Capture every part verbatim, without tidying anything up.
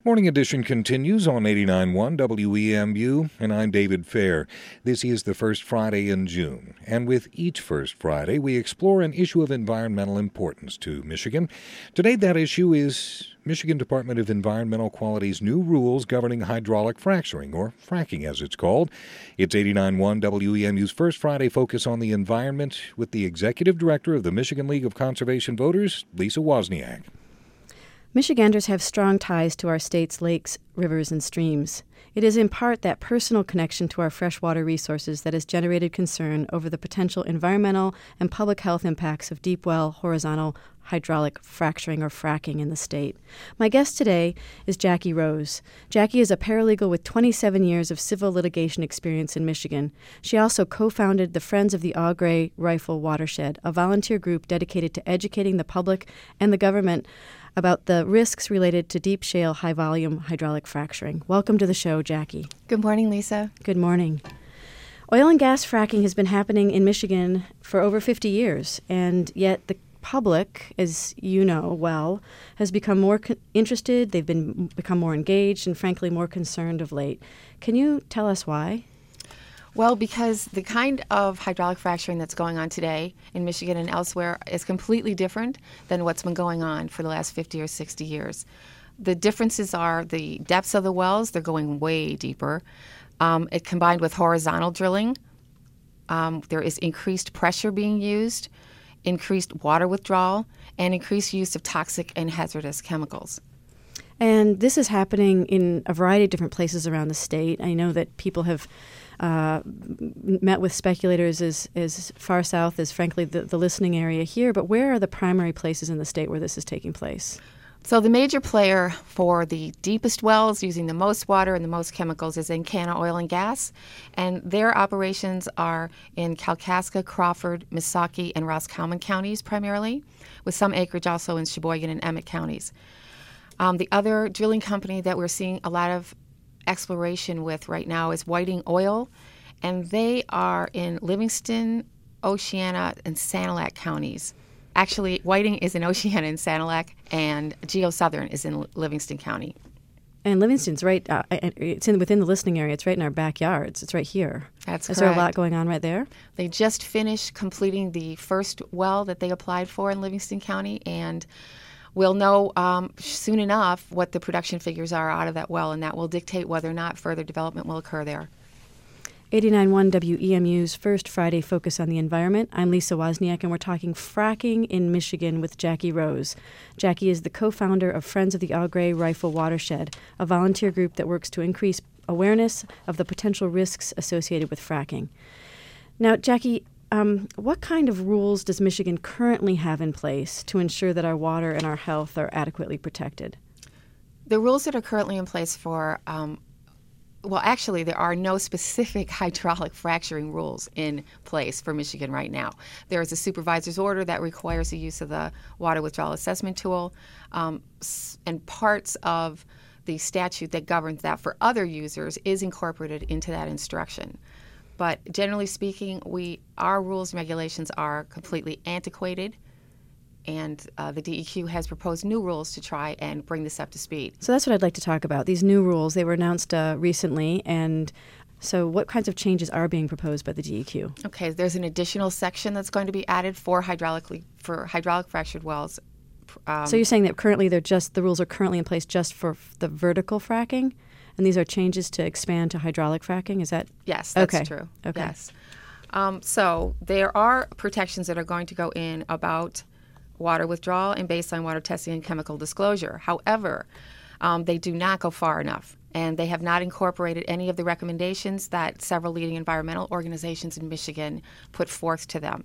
Morning Edition continues on eighty-nine point one W E M U, and I'm David Fair. This is the first Friday in June, and with each first Friday, we explore an issue of environmental importance to Michigan. Today, that issue is Michigan Department of Environmental Quality's new rules governing hydraulic fracturing, or fracking as it's called. It's eighty-nine point one W E M U's First Friday Focus on the Environment with the Executive Director of the Michigan League of Conservation Voters, Lisa Wozniak. Michiganders have strong ties to our state's lakes, rivers, and streams. It is in part that personal connection to our freshwater resources that has generated concern over the potential environmental and public health impacts of deep well horizontal hydraulic fracturing or fracking in the state. My guest today is Jackie Rose. Jackie is a paralegal with twenty-seven years of civil litigation experience in Michigan. She also co-founded the Friends of the Au Gres Rifle Watershed, a volunteer group dedicated to educating the public and the government about the risks related to deep shale high-volume hydraulic fracturing. Welcome to the show, Jackie. Good morning, Lisa. Good morning. Oil and gas fracking has been happening in Michigan for over fifty years, and yet the public, as you know well, has become more co- interested, they've been become more engaged, and frankly more concerned of late. Can you tell us why? Well, because the kind of hydraulic fracturing that's going on today in Michigan and elsewhere is completely different than what's been going on for the last fifty or sixty years. The differences are the depths of the wells, they're going way deeper. Um, it combined with horizontal drilling, um, there is increased pressure being used, increased water withdrawal, and increased use of toxic and hazardous chemicals. And this is happening in a variety of different places around the state. I know that people have uh, met with speculators as, as far south as, frankly, the, the listening area here. But where are the primary places in the state where this is taking place? So the major player for the deepest wells using the most water and the most chemicals is Encana Oil and Gas, and their operations are in Kalkaska, Crawford, Missaukee, and Roscommon counties primarily, with some acreage also in Sheboygan and Emmett counties. Um, the other drilling company that we're seeing a lot of exploration with right now is Whiting Oil, and they are in Livingston, Oceana, and Sanilac counties. Actually, Whiting is in Oceana and Sanilac, and GeoSouthern is in Livingston County. And Livingston's right, uh, it's in within the listening area. It's right in our backyards. It's right here. That's correct. Is there a lot going on right there? They just finished completing the first well that they applied for in Livingston County, and we'll know um, soon enough what the production figures are out of that well, and that will dictate whether or not further development will occur there. eighty-nine point one W E M U's First Friday Focus on the Environment. I'm Lisa Wozniak, and we're talking fracking in Michigan with Jackie Rose. Jackie is the co-founder of Friends of the Au Gres Rifle Watershed, a volunteer group that works to increase awareness of the potential risks associated with fracking. Now, Jackie, um, what kind of rules does Michigan currently have in place to ensure that our water and our health are adequately protected? The rules that are currently in place for um, Well, actually, there are no specific hydraulic fracturing rules in place for Michigan right now. There is a supervisor's order that requires the use of the water withdrawal assessment tool, um, and parts of the statute that governs that for other users is incorporated into that instruction. But generally speaking, we our rules and regulations are completely antiquated, and uh, the D E Q has proposed new rules to try and bring this up to speed. So that's what I'd like to talk about, these new rules. They were announced uh, recently, and so what kinds of changes are being proposed by the D E Q? Okay, there's an additional section that's going to be added for hydraulically for hydraulic fractured wells. Um, so you're saying that currently they're just the rules are currently in place just for f- the vertical fracking, and these are changes to expand to hydraulic fracking? Is that yes? That's okay. true. Okay. Yes. Um, so there are protections that are going to go in about water withdrawal and baseline water testing and chemical disclosure. However, um, they do not go far enough, and they have not incorporated any of the recommendations that several leading environmental organizations in Michigan put forth to them.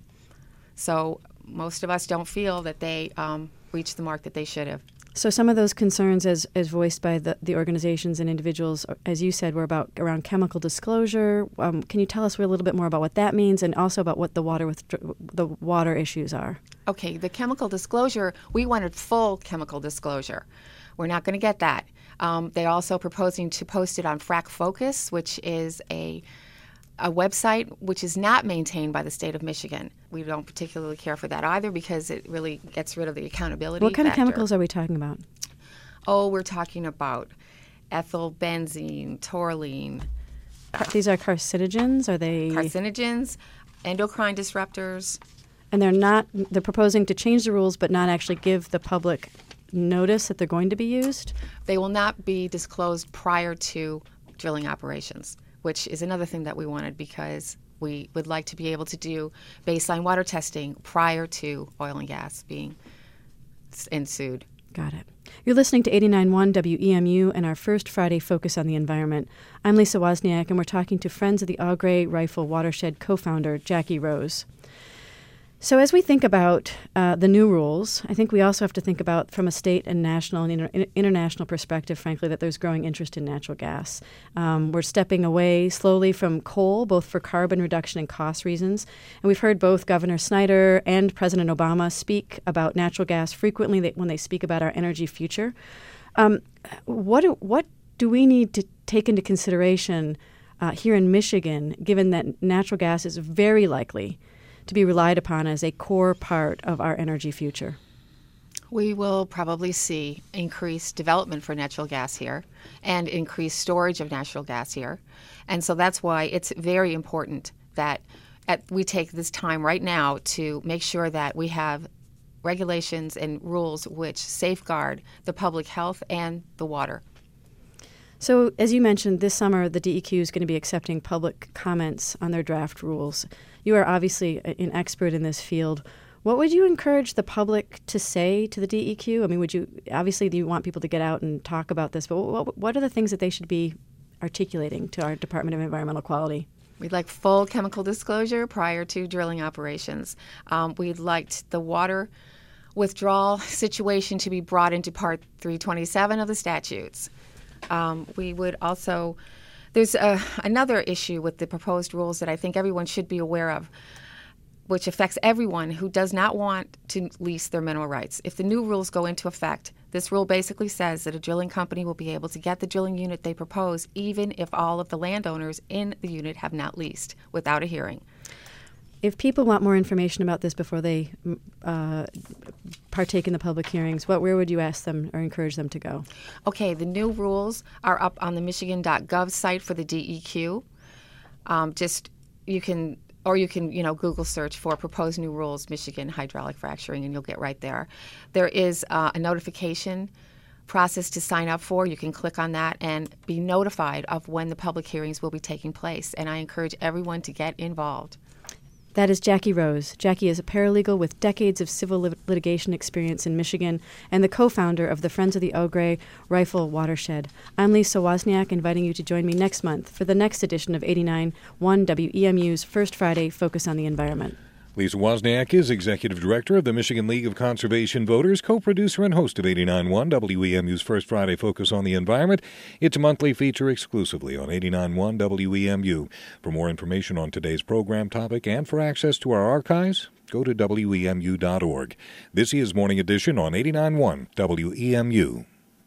So most of us don't feel that they um, reached the mark that they should have. So some of those concerns as, as voiced by the, the organizations and individuals, as you said, were about around chemical disclosure. Um, can you tell us a little bit more about what that means, and also about what the water with the water issues are? Okay, the chemical disclosure, we wanted full chemical disclosure. We're not going to get that. Um, they're also proposing to post it on Frac Focus, which is a a website which is not maintained by the state of Michigan. We don't particularly care for that either, because it really gets rid of the accountability What kind factor. of chemicals are we talking about? Oh, we're talking about ethylbenzene, toluene. These are carcinogens? Are they carcinogens, endocrine disruptors? And they're not. They're proposing to change the rules, but not actually give the public notice that they're going to be used? They will not be disclosed prior to drilling operations, which is another thing that we wanted because we would like to be able to do baseline water testing prior to oil and gas being ensued. Got it. You're listening to eighty-nine point one W E M U and our first Friday Focus on the Environment. I'm Lisa Wozniak, and we're talking to Friends of the Au Gres Rifle Watershed co-founder Jackie Rose. So as we think about uh, the new rules, I think we also have to think about from a state and national and inter- international perspective, frankly, that there's growing interest in natural gas. Um, we're stepping away slowly from coal, both for carbon reduction and cost reasons. And we've heard both Governor Snyder and President Obama speak about natural gas frequently when they speak about our energy future. Um, what, do, what do we need to take into consideration uh, here in Michigan, given that natural gas is very likely to be relied upon as a core part of our energy future? We will probably see increased development for natural gas here and increased storage of natural gas here. And so that's why it's very important that at, we take this time right now to make sure that we have regulations and rules which safeguard the public health and the water. So, as you mentioned, this summer the D E Q is going to be accepting public comments on their draft rules. You are obviously an expert in this field. What would you encourage the public to say to the D E Q? I mean, would you obviously you want people to get out and talk about this, but what, what are the things that they should be articulating to our Department of Environmental Quality? We'd like full chemical disclosure prior to drilling operations. Um, we'd like the water withdrawal situation to be brought into Part three twenty-seven of the statutes. Um, we would also, there's a, another issue with the proposed rules that I think everyone should be aware of, which affects everyone who does not want to lease their mineral rights. If the new rules go into effect, this rule basically says that a drilling company will be able to get the drilling unit they propose even if all of the landowners in the unit have not leased without a hearing. If people want more information about this before they uh, partake in the public hearings, what where would you ask them or encourage them to go? Okay, the new rules are up on the michigan dot gov site for the D E Q. Um, just you can, or you can, you know, Google search for proposed new rules, Michigan hydraulic fracturing, and you'll get right there. There is uh, a notification process to sign up for. You can click on that and be notified of when the public hearings will be taking place. And I encourage everyone to get involved. That is Jackie Rose. Jackie is a paralegal with decades of civil lit- litigation experience in Michigan and the co-founder of the Friends of the Au Gres Rifle Watershed. I'm Lisa Wozniak, inviting you to join me next month for the next edition of eighty-nine point one W E M U's First Friday Focus on the Environment. Lisa Wozniak is Executive Director of the Michigan League of Conservation Voters, co-producer and host of eighty-nine point one W E M U's First Friday Focus on the Environment. It's a monthly feature exclusively on eighty-nine point one W E M U. For more information on today's program topic and for access to our archives, go to W E M U dot org. This is Morning Edition on eighty-nine point one W E M U.